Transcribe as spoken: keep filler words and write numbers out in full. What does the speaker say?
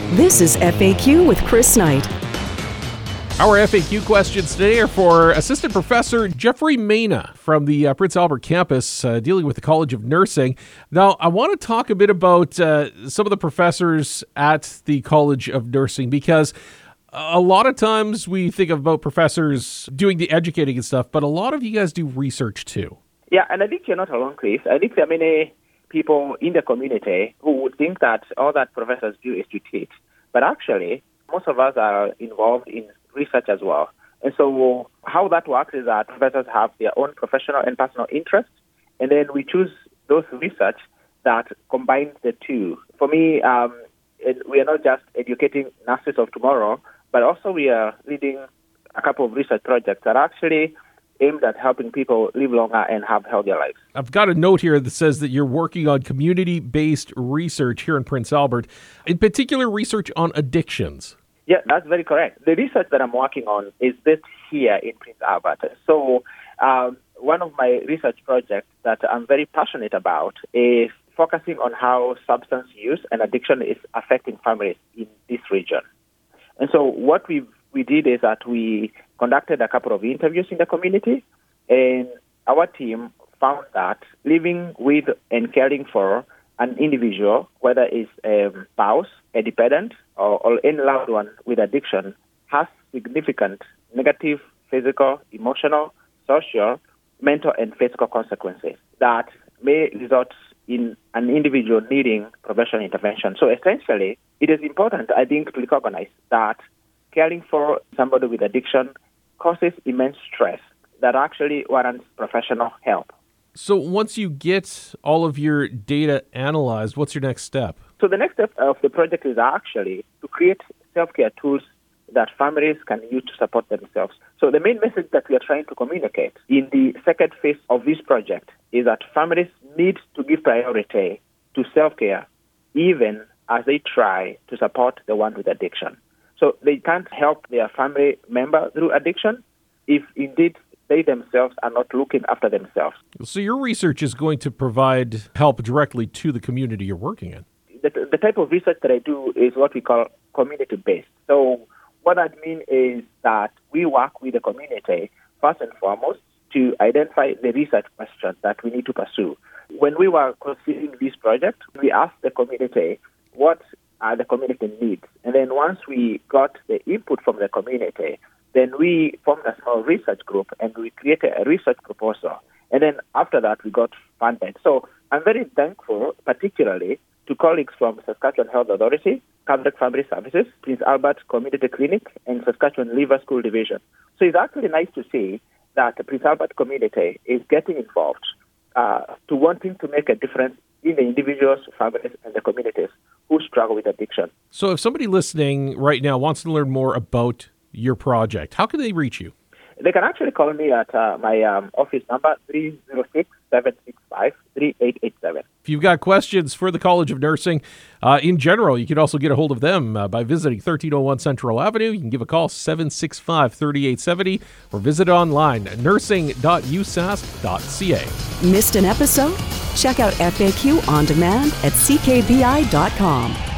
This is F A Q with Chris Knight. Our F A Q questions today are for Assistant Professor Jeffrey Mena from the uh, Prince Albert campus, uh, dealing with the College of Nursing. Now, I want to talk a bit about uh, some of the professors at the College of Nursing, because a lot of times we think about professors doing the educating and stuff, but a lot of you guys do research too. Yeah, and I think you're not alone, Chris. I think there are many people in the community who would think that all that professors do is to teach. But actually, most of us are involved in research as well. And so how that works is that professors have their own professional and personal interests, and then we choose those research that combine the two. For me, um, it, we are not just educating nurses of tomorrow, but also we are leading a couple of research projects that are actually aimed at helping people live longer and have healthier lives. I've got a note here that says that you're working on community-based research here in Prince Albert, in particular research on addictions. Yeah, that's very correct. The research that I'm working on is based here in Prince Albert. So um, one of my research projects that I'm very passionate about is focusing on how substance use and addiction is affecting families in this region. And so what we we did is that we conducted a couple of interviews in the community, and our team found that living with and caring for an individual, whether it's a spouse, a dependent, or, or any loved one with addiction, has significant negative physical, emotional, social, mental, and physical consequences that may result in an individual needing professional intervention. So essentially, it is important, I think, to recognize that caring for somebody with addiction causes immense stress that actually warrants professional help. So once you get all of your data analyzed, what's your next step? So the next step of the project is actually to create self-care tools that families can use to support themselves. So the main message that we are trying to communicate in the second phase of this project is that families need to give priority to self-care even as they try to support the one with addiction. So they can't help their family member through addiction if indeed they themselves are not looking after themselves. So your research is going to provide help directly to the community you're working in. The, the type of research that I do is what we call community-based. So what that means is that we work with the community first and foremost to identify the research questions that we need to pursue. When we were considering this project, we asked the community what are the community needs. And then once we got the input from the community, then we formed a small research group and we created a research proposal. And then after that, we got funded. So I'm very thankful, particularly to colleagues from Saskatchewan Health Authority, Catholic Family Services, Prince Albert Community Clinic, and Saskatchewan Liver School Division. So it's actually nice to see that the Prince Albert community is getting involved uh, to wanting to make a difference in the individuals, families, and the communities who struggle with addiction. So if somebody listening right now wants to learn more about your project, how can they reach you? They can actually call me at uh, my um, office number, three oh six, seven six five, three eight eight seven. If you've got questions for the College of Nursing uh, in general, you can also get a hold of them uh, by visiting thirteen oh one Central Avenue. You can give a call, seven six five, three eight seven zero, or visit online, nursing dot u s a s c dot c a. Missed an episode? Check out F A Q on demand at c k b i dot com.